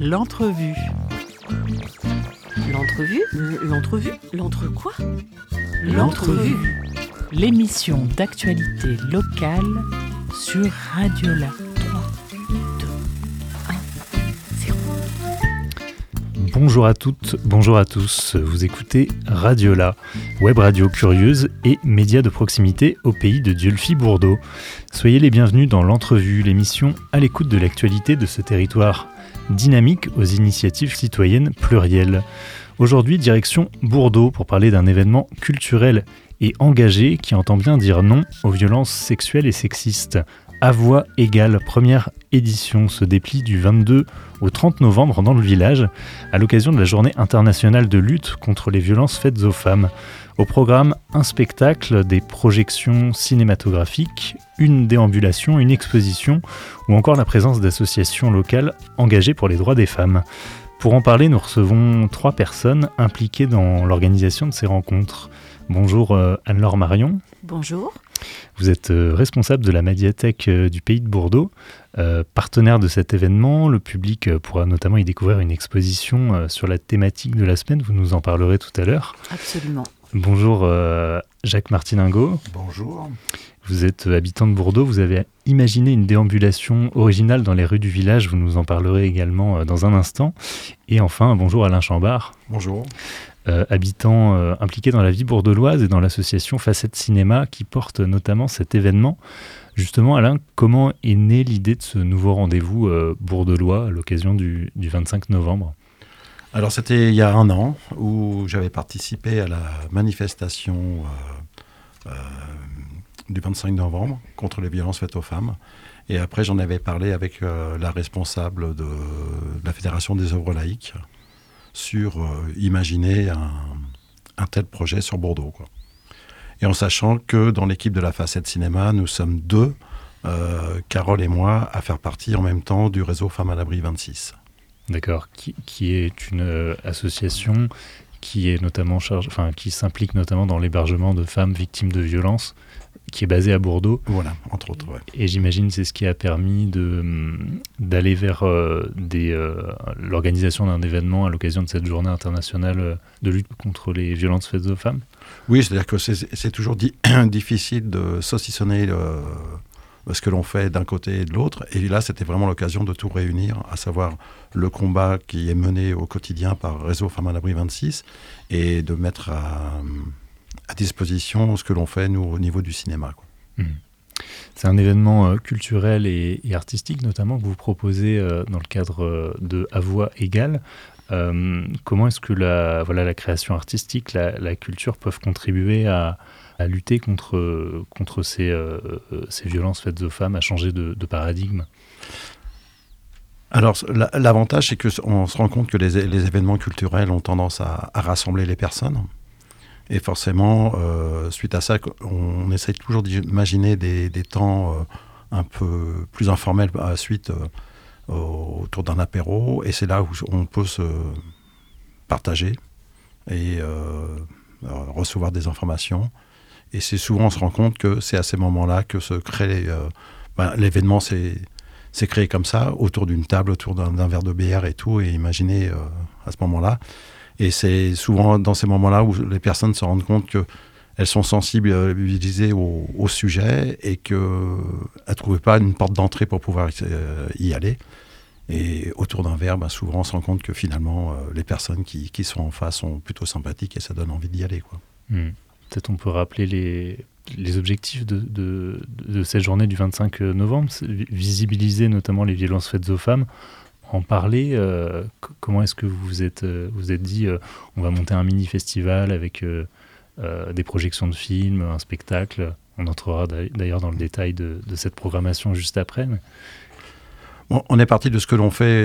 L'entrevue. L'entrevue ? L'entre quoi ? L'entrevue. L'émission d'actualité locale sur Radiola. 3, 2, 1, 0. Bonjour à toutes, bonjour à tous. Vous écoutez Radiola, web radio curieuse et média de proximité au pays de Dieulefit-Bourdeaux. Soyez les bienvenus dans l'entrevue, l'émission à l'écoute de l'actualité de ce territoire dynamique aux initiatives citoyennes plurielles. Aujourd'hui, direction Bourdeaux pour parler d'un événement culturel et engagé qui entend bien dire non aux violences sexuelles et sexistes. À voix égale, première édition se déplie du 22 au 30 novembre dans le village, à l'occasion de la journée internationale de lutte contre les violences faites aux femmes. Au programme, un spectacle, des projections cinématographiques, une déambulation, une exposition ou encore la présence d'associations locales engagées pour les droits des femmes. Pour en parler, nous recevons 3 personnes impliquées dans l'organisation de ces rencontres. Bonjour Anne-Laure Marion. Bonjour. Vous êtes responsable de la médiathèque du Pays de Bourdeaux, partenaire de cet événement. Le public pourra notamment y découvrir une exposition sur la thématique de la semaine. Vous nous en parlerez tout à l'heure. Absolument. Bonjour Jacques Martiningo. Bonjour. Vous êtes habitant de Bourdeaux. Vous avez imaginé une déambulation originale dans les rues du village. Vous nous en parlerez également dans un instant. Et enfin, bonjour Alain Chambard. Bonjour. Habitant impliqué dans la vie bourdeuloise et dans l'association Facette Cinéma qui porte notamment cet événement. Justement, Alain, comment est née l'idée de ce nouveau rendez-vous bourdeulois à l'occasion du 25 novembre ? Alors c'était il y a un an où j'avais participé à la manifestation du 25 novembre contre les violences faites aux femmes. Et après j'en avais parlé avec la responsable de la Fédération des œuvres laïques sur imaginer un tel projet sur Bordeaux, quoi. Et en sachant que dans l'équipe de la Facette Cinéma, nous sommes 2, Carole et moi, à faire partie en même temps du réseau Femmes à l'Abri 26. D'accord, qui est une association qui est notamment qui s'implique notamment dans l'hébergement de femmes victimes de violences, qui est basée à Bourdeaux. Voilà, entre autres, ouais. Et j'imagine que c'est ce qui a permis d'aller vers l'organisation d'un événement à l'occasion de cette journée internationale de lutte contre les violences faites aux femmes. Oui, c'est-à-dire que c'est toujours difficile de saucissonner ce que l'on fait d'un côté et de l'autre. Et là, c'était vraiment l'occasion de tout réunir, à savoir le combat qui est mené au quotidien par Réseau Femmes à l'Abri 26 et de mettre à disposition ce que l'on fait, nous, au niveau du cinéma, quoi. C'est un événement culturel et artistique, notamment, que vous proposez dans le cadre de À voix égale. Comment est-ce que la création artistique, la culture peuvent contribuer à lutter contre ces violences faites aux femmes, à changer de paradigme ? Alors, l'avantage, c'est qu'on se rend compte que les événements culturels ont tendance à rassembler les personnes. Et forcément, suite à ça, on essaye toujours d'imaginer des temps un peu plus informels suite autour d'un apéro. Et c'est là où on peut se partager et recevoir des informations. Et c'est souvent, on se rend compte que c'est à ces moments-là que se crée l'événement. C'est créé comme ça, autour d'une table, autour d'un verre de bière et tout, et imaginez à ce moment-là. Et c'est souvent dans ces moments-là où les personnes se rendent compte qu'elles sont sensibilisées au sujet et qu'elles ne trouvaient pas une porte d'entrée pour pouvoir y aller. Et autour d'un verre, souvent on se rend compte que finalement, les personnes qui sont en face sont plutôt sympathiques et ça donne envie d'y aller, quoi. Peut-être on peut rappeler les objectifs de cette journée du 25 novembre, visibiliser notamment les violences faites aux femmes, en parler. Comment est-ce que vous vous êtes dit on va monter un mini-festival avec des projections de films, un spectacle. On entrera d'ailleurs dans le détail de cette programmation juste après. Mais... Bon, on est parti de ce que l'on fait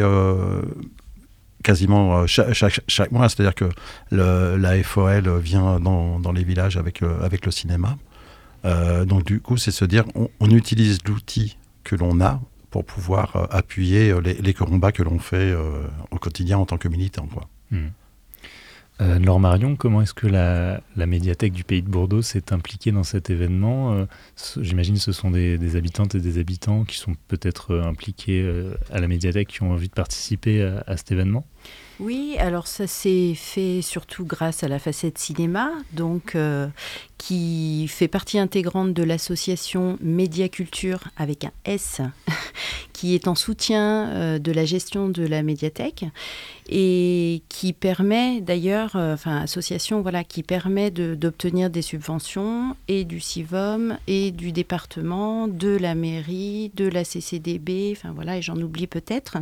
quasiment chaque mois, c'est-à-dire que la FOL vient dans les villages avec le cinéma. Donc du coup, c'est se dire on utilise l'outil que l'on a pour pouvoir appuyer les combats que l'on fait au quotidien en tant que militant, quoi. Laure Marion, comment est-ce que la médiathèque du Pays de Bourdeaux s'est impliquée dans cet événement ? J'imagine que ce sont des habitantes et des habitants qui sont peut-être impliqués à la médiathèque, qui ont envie de participer à cet événement ? Oui, alors ça s'est fait surtout grâce à la Facette Cinéma, donc qui fait partie intégrante de l'association Médiaculture avec un S, qui est en soutien de la gestion de la médiathèque et qui permet d'ailleurs, association qui permet d'obtenir des subventions et du CIVOM et du département, de la mairie, de la CCDB, et j'en oublie peut-être.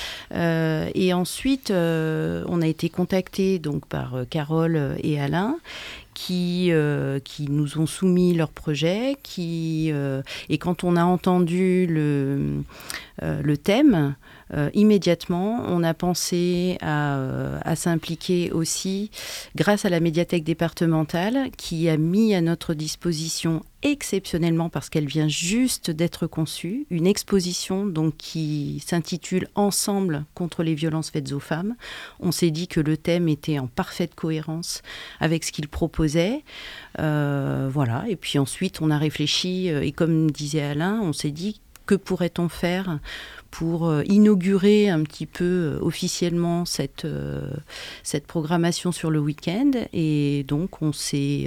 Et ensuite, on a été contactés donc par Carole et Alain qui nous ont soumis leur projet, et quand on a entendu le thème, immédiatement, on a pensé à s'impliquer aussi grâce à la médiathèque départementale qui a mis à notre disposition exceptionnellement, parce qu'elle vient juste d'être conçue, une exposition donc, qui s'intitule « Ensemble contre les violences faites aux femmes ». On s'est dit que le thème était en parfaite cohérence avec ce qu'il proposait. Et puis ensuite, on a réfléchi, et comme disait Alain, on s'est dit « Que pourrait-on faire ?» pour inaugurer un petit peu officiellement cette programmation sur le week-end. Et donc, on s'est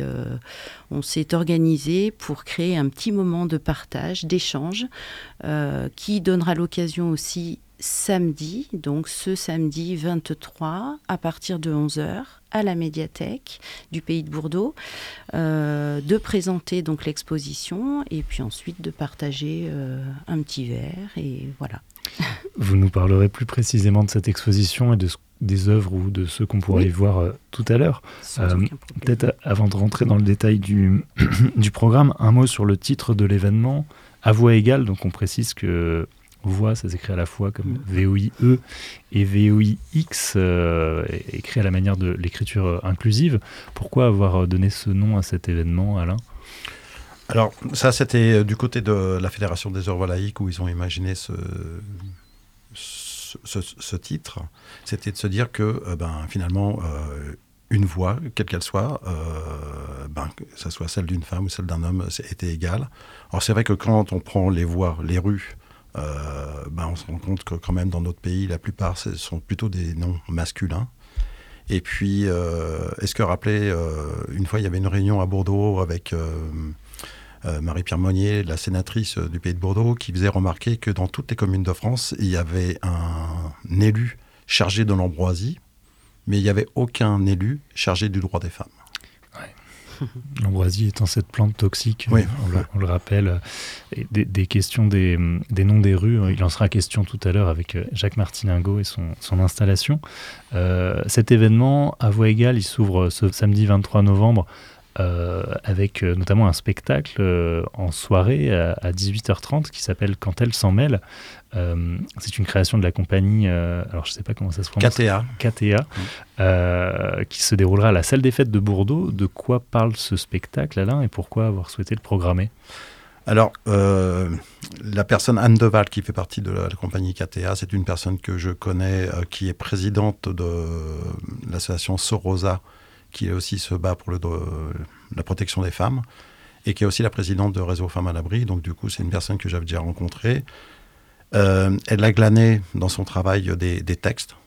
organisé pour créer un petit moment de partage, d'échange, qui donnera l'occasion aussi samedi, donc ce samedi 23, à partir de 11h, à la médiathèque du Pays de Bourdeaux, de présenter donc l'exposition et puis ensuite de partager un petit verre et voilà. Vous nous parlerez plus précisément de cette exposition et des œuvres ou de ce qu'on pourrait y voir tout à l'heure. Peut-être avant de rentrer dans le détail du programme, un mot sur le titre de l'événement, à voix égale. Donc on précise que voix, ça s'écrit à la fois comme VOIE et VOIX, écrit à la manière de l'écriture inclusive. Pourquoi avoir donné ce nom à cet événement, Alain ? Alors, ça, c'était du côté de la Fédération des œuvres laïques où ils ont imaginé ce titre. C'était de se dire que, finalement, une voix, quelle qu'elle soit, que ça soit celle d'une femme ou celle d'un homme, était égale. Alors, c'est vrai que quand on prend les voies, les rues, on se rend compte que quand même dans notre pays, la plupart ce sont plutôt des noms masculins. Et puis, est-ce que rappelez, une fois il y avait une réunion à Bordeaux avec Marie-Pierre Monnier, la sénatrice du Pays de Bourdeaux, qui faisait remarquer que dans toutes les communes de France, il y avait un élu chargé de l'ambroisie, mais il n'y avait aucun élu chargé du droit des femmes. Ouais. L'ambroisie étant cette plante toxique, oui. on le rappelle. Et des questions des noms des rues, il en sera question tout à l'heure avec Jacques Martiningot et son installation. Cet événement, à voix égale, il s'ouvre ce samedi 23 novembre avec notamment un spectacle en soirée à 18h30 qui s'appelle « Quand elle s'en mêle ». C'est une création de la compagnie, alors je ne sais pas comment ça se prononce. KTA, qui se déroulera à la salle des fêtes de Bourdeaux. De quoi parle ce spectacle, Alain, et pourquoi avoir souhaité le programmer ? Alors, la personne Anne Deval, qui fait partie de la compagnie KTA, c'est une personne que je connais, qui est présidente de l'association Sorosa, qui aussi se bat pour la protection des femmes, et qui est aussi la présidente de Réseau Femmes à l'Abri. Donc, du coup, c'est une personne que j'avais déjà rencontrée. Elle a glané dans son travail des textes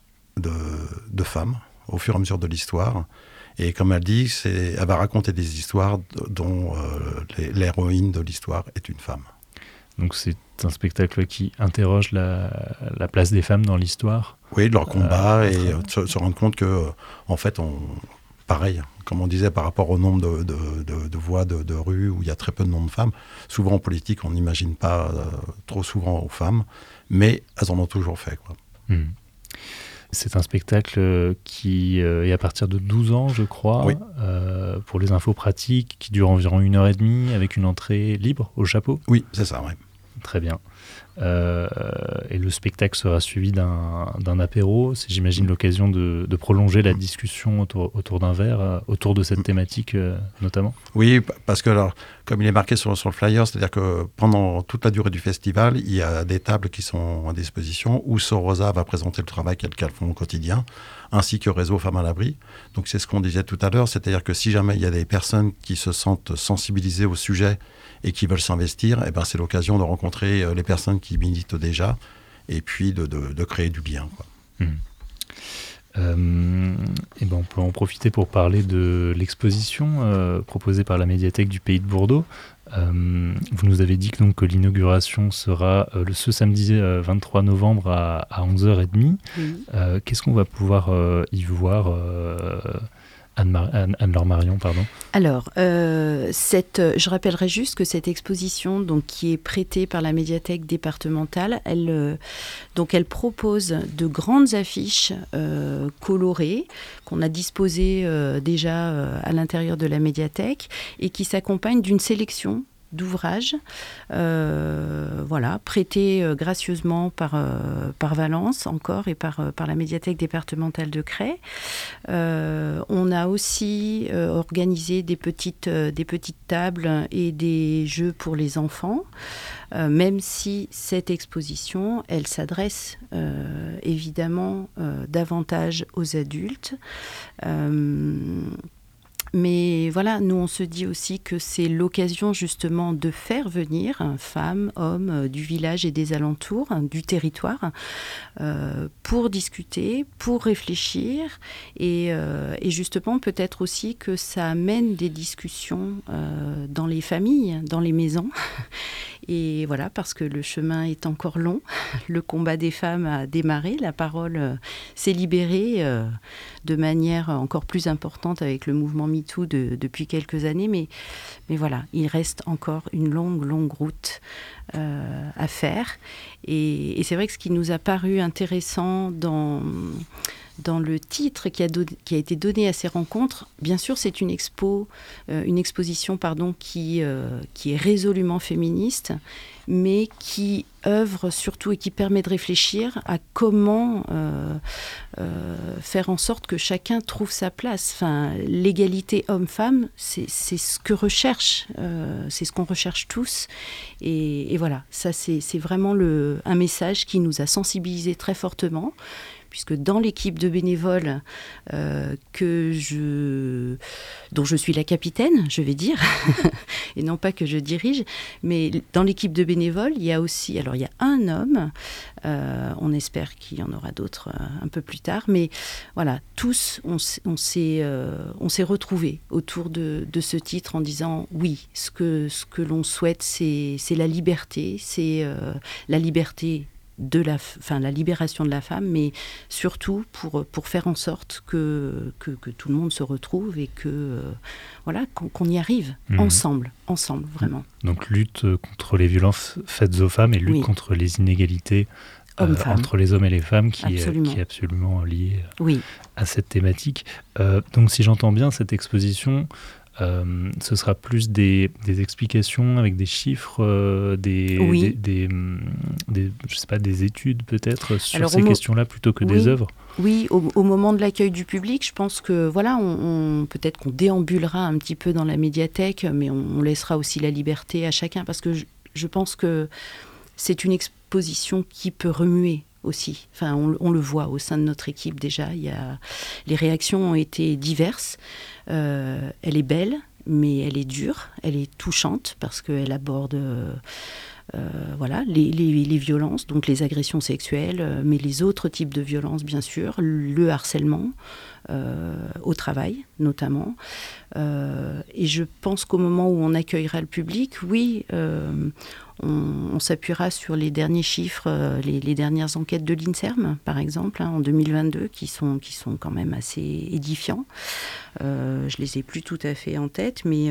de femmes au fur et à mesure de l'histoire. Et comme elle dit, elle va raconter des histoires dont l'héroïne de l'histoire est une femme. Donc c'est un spectacle qui interroge la place des femmes dans l'histoire. Oui, de leur combat, et se rendre compte que, en fait, pareil, comme on disait par rapport au nombre de voix de rue où il y a très peu de noms de femmes, souvent en politique, on n'imagine pas trop souvent aux femmes, mais elles en ont toujours fait, quoi. C'est un spectacle qui est à partir de 12 ans, je crois, oui. Pour les infos pratiques, qui dure environ 1h30, avec une entrée libre au chapeau. Oui, c'est ça, oui. Très bien. et le spectacle sera suivi d'un apéro. C'est, j'imagine, l'occasion de prolonger la discussion autour d'un verre, autour de cette thématique notamment. Oui, parce que alors, comme il est marqué sur le flyer, c'est-à-dire que pendant toute la durée du festival, il y a des tables qui sont à disposition où Sorosa va présenter le travail qu'elles font au quotidien, ainsi que Réseau Femmes à l'Abri. Donc c'est ce qu'on disait tout à l'heure, c'est-à-dire que si jamais il y a des personnes qui se sentent sensibilisées au sujet et qui veulent s'investir, eh ben c'est l'occasion de rencontrer les personnes qui militent déjà et puis de créer du lien, quoi. Et ben on peut en profiter pour parler de l'exposition proposée par la médiathèque du Pays de Bourdeau. Vous nous avez dit que l'inauguration sera ce samedi 23 novembre à 11h30. Oui. Qu'est-ce qu'on va pouvoir y voir, Anne-Laure Marion, pardon. Alors, je rappellerai juste que cette exposition, donc, qui est prêtée par la médiathèque départementale, elle propose de grandes affiches colorées qu'on a disposées déjà à l'intérieur de la médiathèque et qui s'accompagnent d'une sélection d'ouvrages, prêtés gracieusement par Valence encore et par la médiathèque départementale de Crest. On a aussi organisé des petites tables et des jeux pour les enfants, même si cette exposition, elle s'adresse évidemment davantage aux adultes. Mais voilà, nous on se dit aussi que c'est l'occasion justement de faire venir femmes, hommes du village et des alentours, du territoire, pour discuter, pour réfléchir et justement peut-être aussi que ça amène des discussions dans les familles, dans les maisons. Et voilà, parce que le chemin est encore long, le combat des femmes a démarré, la parole s'est libérée de manière encore plus importante avec le mouvement MeToo depuis quelques années, mais voilà, il reste encore une longue route à faire. Et c'est vrai que ce qui nous a paru intéressant dans le titre qui a été donné à ces rencontres, bien sûr, c'est une exposition qui est résolument féministe, mais qui œuvre surtout et qui permet de réfléchir à comment faire en sorte que chacun trouve sa place. Enfin, l'égalité homme-femme, c'est ce que c'est ce qu'on recherche tous. Et voilà, ça c'est vraiment un message qui nous a sensibilisés très fortement, puisque dans l'équipe de bénévoles dont je suis la capitaine, je vais dire, et non pas que je dirige, mais dans l'équipe de bénévoles, il y a un homme, on espère qu'il y en aura d'autres un peu plus tard, mais voilà, tous, on s'est retrouvés autour de ce titre en disant oui, ce que l'on souhaite, c'est la liberté, c'est la liberté la libération de la femme, mais surtout pour faire en sorte que tout le monde se retrouve et qu'on y arrive ensemble, vraiment. Donc lutte contre les violences faites aux femmes et lutte contre les inégalités entre les hommes et les femmes qui est absolument liée à cette thématique. Donc si j'entends bien, cette exposition, ce sera plus des explications avec des chiffres, des études peut-être sur ces questions-là plutôt que des œuvres. Oui, au moment de l'accueil du public, je pense que voilà, peut-être qu'on déambulera un petit peu dans la médiathèque, mais on laissera aussi la liberté à chacun, parce que je pense que c'est une exposition qui peut remuer aussi. Enfin, on le voit au sein de notre équipe déjà. Les réactions ont été diverses. Elle est belle, mais elle est dure, elle est touchante parce qu'elle aborde les violences, donc les agressions sexuelles, mais les autres types de violences, bien sûr, le harcèlement au travail notamment. Et je pense qu'au moment où on accueillera le public, on s'appuiera sur les derniers chiffres, les dernières enquêtes de l'INSERM, par exemple, en 2022, qui sont quand même assez édifiants. Je les ai plus tout à fait en tête, mais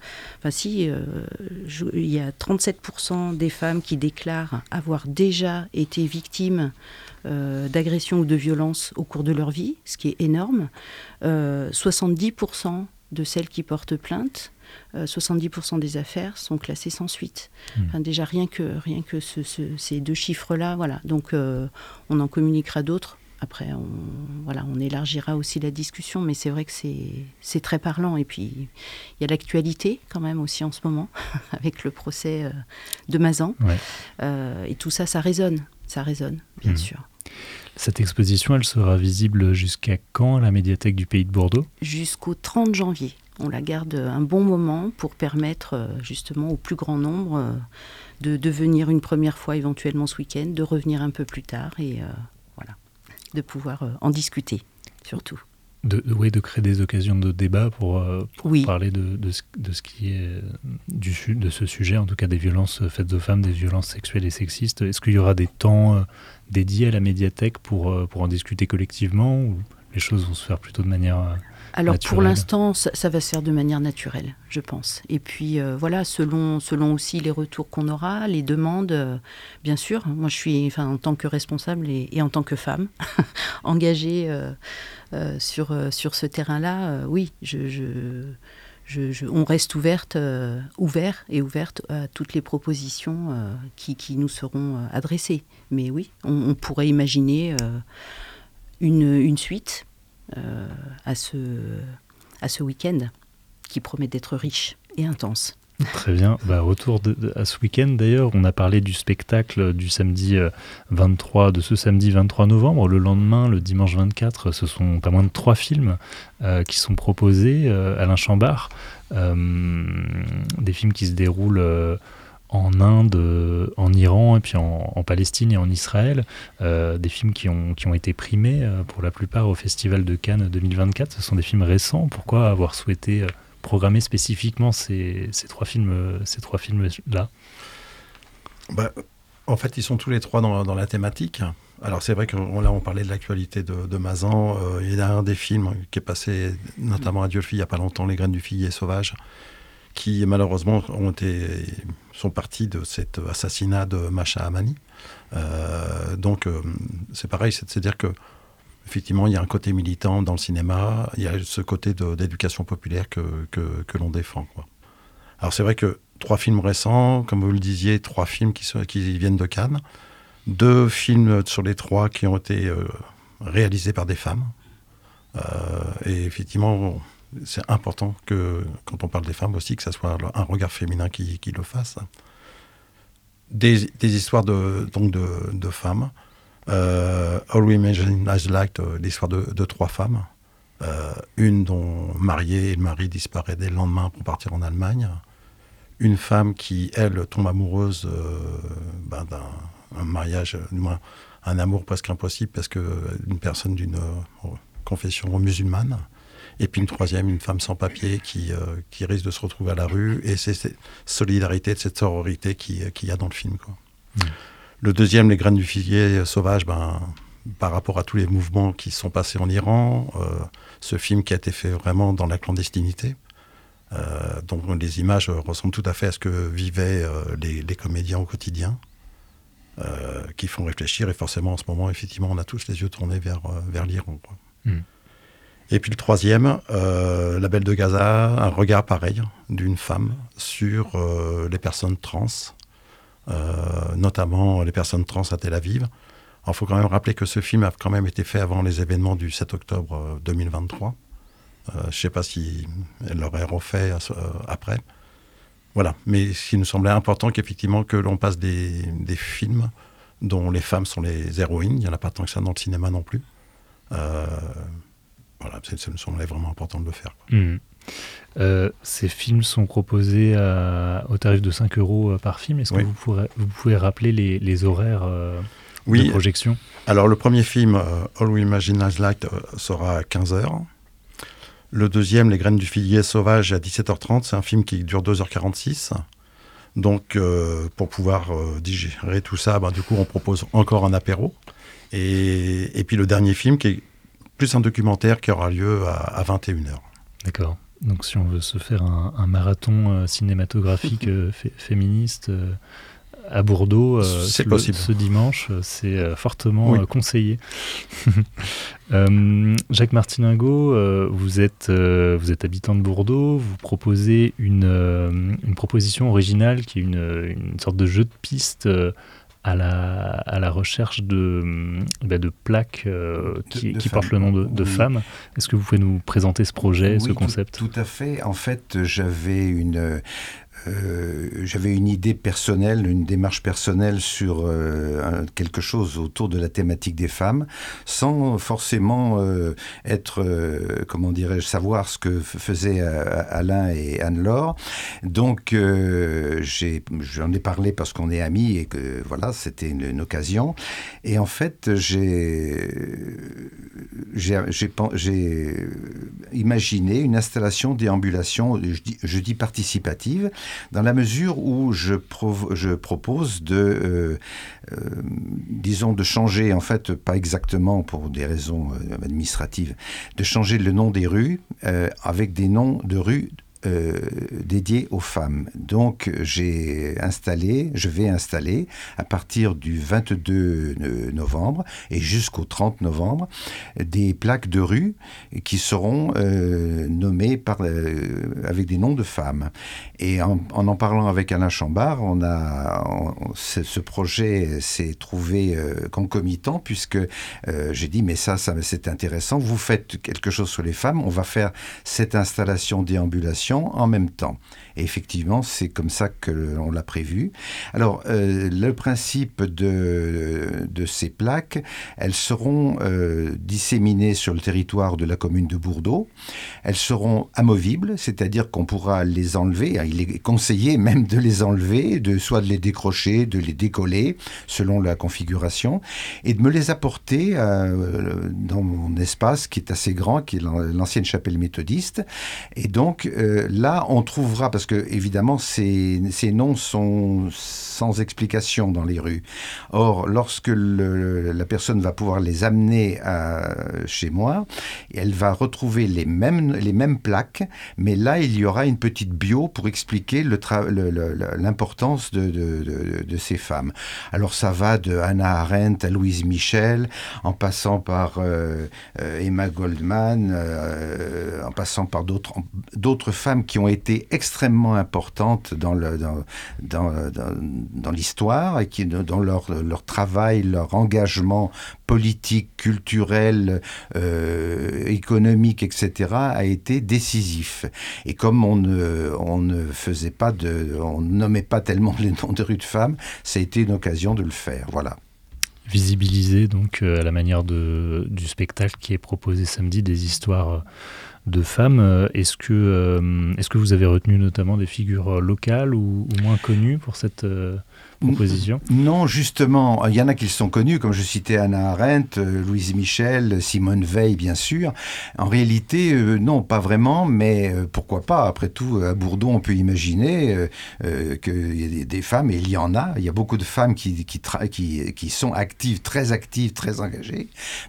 il y a 37% des femmes qui déclarent avoir déjà été victimes d'agressions ou de violences au cours de leur vie, ce qui est énorme. 70% de celles qui portent plainte 70% des affaires sont classées sans suite. Enfin, déjà, rien que ces 2 chiffres-là, voilà. Donc, on en communiquera d'autres. Après, on élargira aussi la discussion, mais c'est vrai que c'est très parlant. Et puis, il y a l'actualité quand même aussi en ce moment, avec le procès de Mazan. Ouais. Et tout ça, ça résonne, bien sûr. Cette exposition, elle sera visible jusqu'à quand à la médiathèque du Pays de Bordeaux ? Jusqu'au 30 janvier. On la garde un bon moment pour permettre justement au plus grand nombre de venir une première fois éventuellement ce week-end, de revenir un peu plus tard et de pouvoir en discuter, surtout. De créer des occasions de débat pour parler de ce qui est de ce sujet, en tout cas des violences faites aux femmes, des violences sexuelles et sexistes. Est-ce qu'il y aura des temps dédiés à la médiathèque pour en discuter collectivement, ou les choses vont se faire plutôt de manière Alors naturelle? Pour l'instant, ça va se faire de manière naturelle, je pense. Et puis selon aussi les retours qu'on aura, les demandes, bien sûr. Moi, je suis, en tant que responsable et en tant que femme engagée sur ce terrain-là, oui, on reste ouvert et ouverte à toutes les propositions qui nous seront adressées. Mais oui, on pourrait imaginer une suite à ce week-end qui promet d'être riche et intense. Très bien. Retour à ce week-end d'ailleurs, on a parlé du spectacle du samedi 23, de ce samedi 23 novembre. Le lendemain, le dimanche 24, ce sont pas moins de 3 films qui sont proposés. Alain Chambard, des films qui se déroulent en Inde, en Iran et puis en Palestine et en Israël, des films qui ont été primés pour la plupart au Festival de Cannes 2024. Ce sont des films récents. Pourquoi avoir souhaité programmer spécifiquement ces trois films-là ? En fait, ils sont tous les 3 dans la thématique. Alors c'est vrai que là on parlait de l'actualité de Mazan. Il y a un des films qui est passé notamment à Diolfi il n'y a pas longtemps, Les graines du figuier sauvage, qui malheureusement sont partis de cet assassinat de Masha Amani. Donc c'est pareil, c'est-à-dire que effectivement il y a un côté militant dans le cinéma, il y a ce côté d'éducation populaire que l'on défend, quoi. Alors c'est vrai que 3 films récents, comme vous le disiez, 3 films qui viennent de Cannes, 2 films sur les 3 qui ont été réalisés par des femmes. Et effectivement, c'est important que, quand on parle des femmes aussi, que ça soit un regard féminin qui le fasse. Des histoires de femmes. All We Imagine As Light, l'histoire de 3 femmes. Une dont mariée et le mari disparaît dès le lendemain pour partir en Allemagne. Une femme qui, elle, tombe amoureuse d'un mariage, du moins un amour presque impossible, parce qu'une personne d'une confession musulmane. Et puis une 3e, une femme sans papier qui risque de se retrouver à la rue. Et c'est cette solidarité, cette sororité qu'il y a dans le film, quoi. Le 2e, Les graines du figuier sauvage, par rapport à tous les mouvements qui sont passés en Iran, ce film qui a été fait vraiment dans la clandestinité, dont les images ressemblent tout à fait à ce que vivaient les comédiens au quotidien, qui font réfléchir. Et forcément, en ce moment, effectivement, on a tous les yeux tournés vers l'Iran, quoi. Et puis le 3e, La Belle de Gaza, un regard pareil d'une femme sur les personnes trans, notamment les personnes trans à Tel Aviv. Alors, il faut quand même rappeler que ce film a quand même été fait avant les événements du 7 octobre 2023. Je ne sais pas si elle l'aurait refait après. Voilà. Mais ce qui nous semblait important, qu'effectivement, que l'on passe des films dont les femmes sont les héroïnes. Il n'y en a pas tant que ça dans le cinéma non plus. Voilà, ça me semblait vraiment important de le faire. Ces films sont proposés au tarif de 5 € par film. Est-ce que vous pouvez rappeler les horaires de projection ? Alors, le premier film, All We Imagine As Light, sera à 15h. Le 2e, Les graines du figuier sauvage, à 17h30. C'est un film qui dure 2h46. Donc, pour pouvoir digérer tout ça, du coup, on propose encore un apéro. Et puis, le dernier film, qui est plus un documentaire, qui aura lieu à 21h. D'accord. Donc si on veut se faire un marathon cinématographique féministe à Bourdeaux c'est possible. Ce dimanche. C'est fortement conseillé. Jacques Martiningot, vous êtes habitant de Bourdeaux. Vous proposez une proposition originale qui est une sorte de jeu de piste à la recherche de plaques qui portent le nom de femmes. Est-ce que vous pouvez nous présenter ce projet, ce concept ? Tout à fait. En fait, j'avais une idée personnelle, une démarche personnelle sur quelque chose autour de la thématique des femmes, sans forcément savoir ce que faisaient Alain et Anne-Laure. Donc, j'en ai parlé parce qu'on est amis et que voilà, c'était une occasion. Et en fait, j'ai imaginé une installation déambulation, je dis participative, dans la mesure où je propose de changer, en fait, pas exactement pour des raisons administratives, de changer le nom des rues avec des noms de rues dédié aux femmes. Donc, je vais installer à partir du 22 novembre et jusqu'au 30 novembre des plaques de rue qui seront nommées avec des noms de femmes. Et en parlant avec Alain Chambard, ce projet s'est trouvé concomitant puisque j'ai dit mais ça c'est intéressant, vous faites quelque chose sur les femmes, on va faire cette installation déambulation en même temps. Et effectivement, c'est comme ça qu'on l'a prévu. Alors, le principe de ces plaques, elles seront disséminées sur le territoire de la commune de Bourdeaux. Elles seront amovibles, c'est-à-dire qu'on pourra les enlever. Il est conseillé même de les enlever, soit de les décrocher, de les décoller, selon la configuration, et de me les apporter dans mon espace qui est assez grand, qui est l'ancienne chapelle méthodiste. Et donc, là, on trouvera, parce que évidemment, ces noms sont sans explication dans les rues. Or, lorsque la personne va pouvoir les amener chez moi, elle va retrouver les mêmes plaques, mais là, il y aura une petite bio pour expliquer l'importance de ces femmes. Alors, ça va de Hannah Arendt à Louise Michel, en passant par Emma Goldman, en passant par d'autres femmes qui ont été extrêmement importantes dans l'histoire et qui, dans leur travail, leur engagement politique, culturel, économique, etc., a été décisif. Et comme on ne nommait pas tellement les noms de rues de femmes, ça a été une occasion de le faire. Voilà. Visibiliser donc à la manière du spectacle qui est proposé samedi, des histoires de femmes. Est-ce que vous avez retenu notamment des figures locales ou moins connues pour cette proposition ? Non, justement, il y en a qui sont connus, comme je citais Hannah Arendt, Louise Michel, Simone Veil, bien sûr. En réalité, non, pas vraiment, mais pourquoi pas ? Après tout, à Bourdeaux, on peut imaginer qu'il y a des femmes, et il y en a. Il y a beaucoup de femmes qui sont actives, très engagées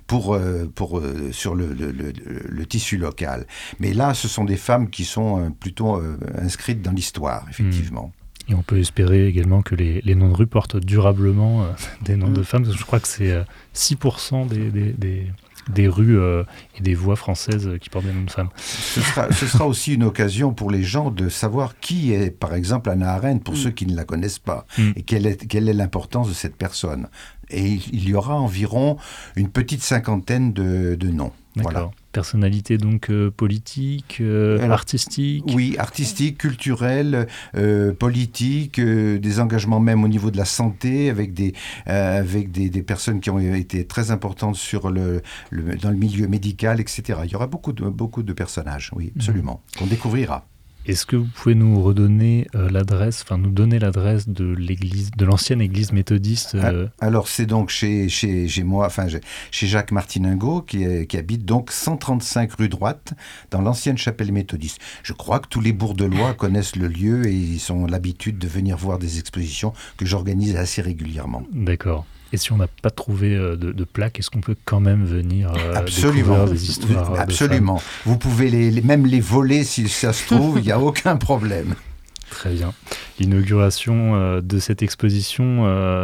sur le tissu local. Mais là, ce sont des femmes qui sont plutôt inscrites dans l'histoire, effectivement. Et on peut espérer également que les noms de rue portent durablement des noms de femmes, parce que je crois que c'est 6% des rues et des voies françaises qui portent des noms de femmes. Ce sera aussi une occasion pour les gens de savoir qui est, par exemple, Hannah Arendt, pour ceux qui ne la connaissent pas, et quelle est l'importance de cette personne. Et il y aura environ une petite cinquantaine de noms. D'accord. Voilà. Personnalité donc politique, artistique. Oui, artistique, culturelle, politique, des engagements même au niveau de la santé, avec des personnes qui ont été très importantes dans le milieu médical, etc. Il y aura beaucoup de personnages, oui, absolument, qu'on découvrira. Est-ce que vous pouvez nous redonner nous donner l'adresse de l'ancienne église méthodiste Alors, c'est donc chez moi, chez Jacques Martiningot, qui habite donc 135 rue Droite, dans l'ancienne chapelle méthodiste. Je crois que tous les Bourdelois connaissent le lieu et ils ont l'habitude de venir voir des expositions que j'organise assez régulièrement. D'accord. Et si on n'a pas trouvé de plaque, est-ce qu'on peut quand même venir découvrir des histoires Absolument. de femmes ? Vous pouvez même les voler si ça se trouve, il n'y a aucun problème. Très bien. L'inauguration de cette exposition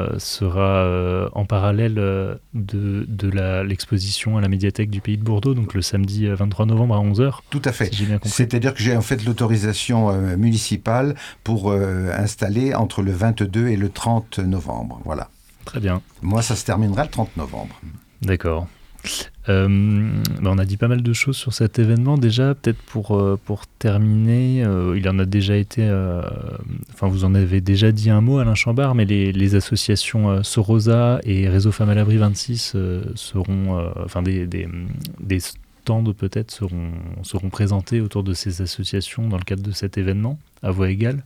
sera en parallèle de l'exposition à la médiathèque du Pays de Bourdeau, donc le samedi 23 novembre à 11h. Tout à fait. Si j'ai bien compris. C'est-à-dire que j'ai en fait l'autorisation municipale pour installer entre le 22 et le 30 novembre. Voilà. Très bien. Moi, ça se terminera le 30 novembre. D'accord. On a dit pas mal de choses sur cet événement déjà, peut-être pour terminer, il en a déjà été, vous en avez déjà dit un mot Alain Chambard, mais les associations Sorosa et Réseau Femmes à l'Abri 26 seront, des stands peut-être seront présentés autour de ces associations dans le cadre de cet événement à voix égale.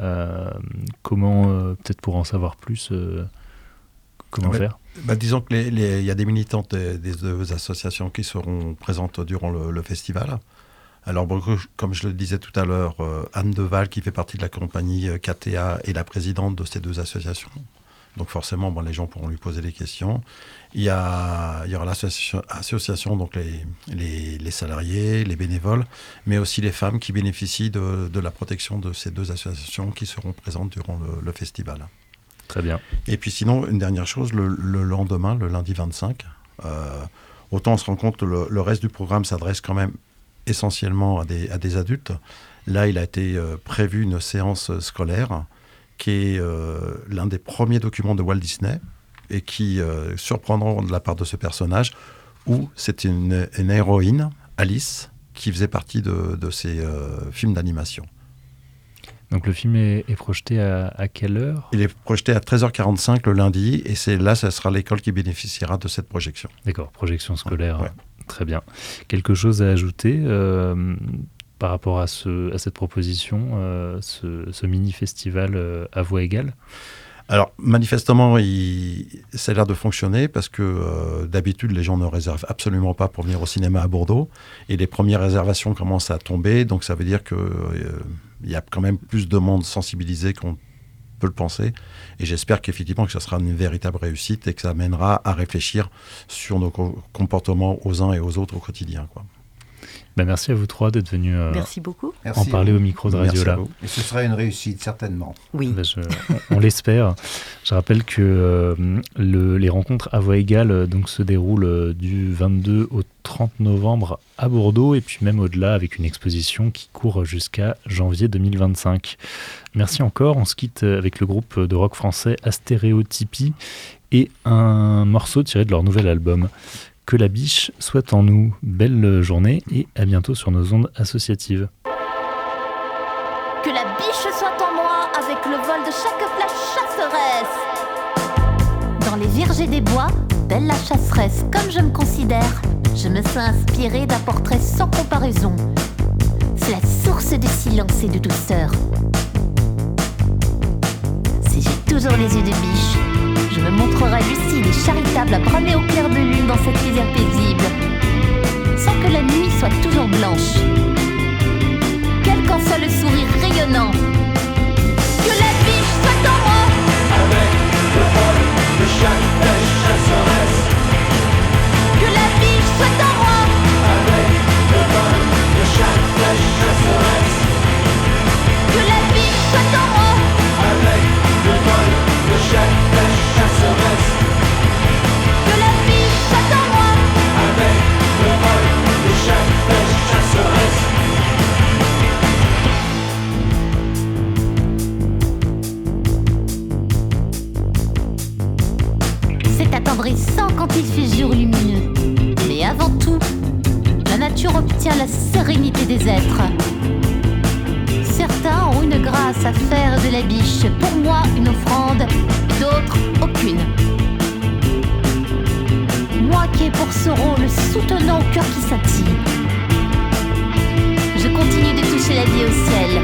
Comment, peut-être pour en savoir plus, comment faire? Disons qu'il y a des militantes des deux associations qui seront présentes durant le festival. Alors, comme je le disais tout à l'heure, Anne Deval, qui fait partie de la compagnie KTA, est la présidente de ces deux associations. Donc forcément, les gens pourront lui poser des questions. Il y aura l'association, donc les salariés, les bénévoles, mais aussi les femmes qui bénéficient de la protection de ces deux associations qui seront présentes durant le festival. Très bien. Et puis sinon, une dernière chose, le lendemain, le lundi 25, autant on se rend compte que le reste du programme s'adresse quand même essentiellement à des adultes. Là, il a été prévu une séance scolaire qui est l'un des premiers documents de Walt Disney et qui surprendront de la part de ce personnage où c'est une héroïne, Alice, qui faisait partie de ces films d'animation. Donc le film est projeté à quelle heure ? Il est projeté à 13h45 le lundi et ça sera l'école qui bénéficiera de cette projection. D'accord, projection scolaire, ouais. Très bien. Quelque chose à ajouter par rapport à cette proposition, ce mini-festival à voix égale ? Alors, manifestement, ça a l'air de fonctionner parce que d'habitude, les gens ne réservent absolument pas pour venir au cinéma à Bordeaux. Et les premières réservations commencent à tomber. Donc, ça veut dire qu'il y a quand même plus de monde sensibilisé qu'on peut le penser. Et j'espère qu'effectivement, que ça sera une véritable réussite et que ça amènera à réfléchir sur nos comportements aux uns et aux autres au quotidien, quoi. Merci à vous trois d'être venus Merci beaucoup. en parler au micro de Radiola. Et ce sera une réussite, certainement. Oui. On l'espère. Je rappelle que les rencontres à voix égale se déroulent du 22 au 30 novembre à Bordeaux et puis même au-delà avec une exposition qui court jusqu'à janvier 2025. Merci encore. On se quitte avec le groupe de rock français Astéréotypie et un morceau tiré de leur nouvel album. Que la biche soit en nous. Belle journée et à bientôt sur nos ondes associatives. Que la biche soit en moi avec le vol de chaque flèche chasseresse. Dans les vergers des bois, belle la chasseresse. Comme je me considère, je me sens inspirée d'un portrait sans comparaison. C'est la source de silence et de douceur. Si j'ai toujours les yeux de biche, je me montrerai lucide et charitable à bramer au clair de lune dans cette rivière paisible, sans que la nuit soit toujours blanche. Quel qu'en soit le sourire rayonnant, que la biche soit en moi, avec le vol de chaque flèche chasseresse. Que la biche soit en moi, avec le vol de chaque flèche chasseresse. Que la biche soit en moi, avec le vol de chaque flèche chasseresse. Que la biche soit en moi, avec le vol de chaque flèche chasseresse. C'est attendrissant quand il fait jour lumineux. Mais avant tout, la nature obtient la sérénité des êtres. Certains ont une grâce à faire de la biche, pour moi une offrande, d'autres aucune. Moi qui ai pour ce rôle soutenant au cœur qui scintille, je continue de toucher la vie au ciel.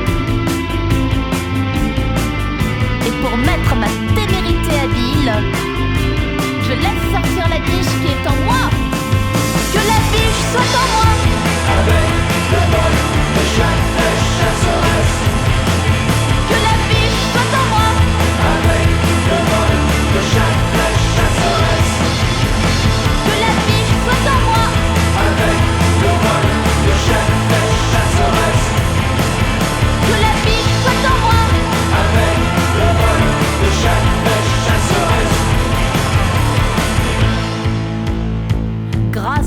Et pour mettre ma témérité habile, je laisse sortir la biche qui est en moi. Que la biche soit en moi, avec le vol de chaque flèche chasseresse. Que la biche soit en moi, avec le vol de chaque flèche chasseresse. Que la biche soit en moi, avec le vol de chaque flèche chasseresse. Que la biche soit en moi,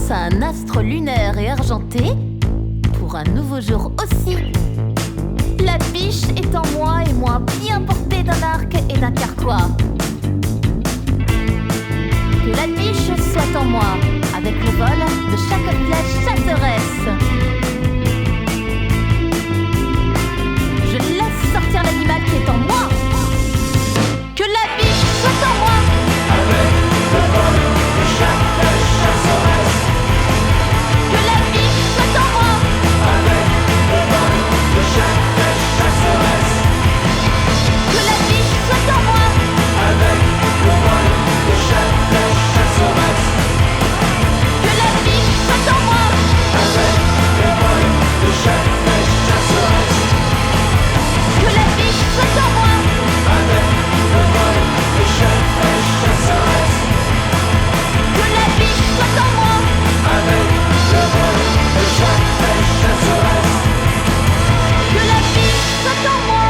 à un astre lunaire et argenté, pour un nouveau jour aussi. La biche est en moi et moi bien portée d'un arc et d'un carquois. Que la biche soit en moi, avec le vol de chaque flèche chasseresse. Je laisse sortir l'animal qui est en moi. Que la biche soit en moi, avec le vol de chaque flèche chasseresse. Que la biche soit en moi, avec le vol de chaque flèche chasseresse. Que la biche soit en moi, avec le vol de chaque flèche chasseresse. Que la biche soit en moi, avec le vol de chaque flèche chasseresse. Que la biche soit en moi, avec le vol de chaque flèche chasseresse. Que la biche soit en moi, avec le vol de chaque flèche chasseresse. Que la biche soit en moi.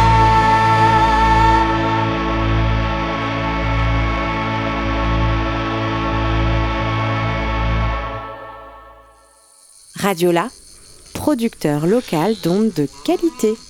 Radiola, producteur local d'ondes de qualité.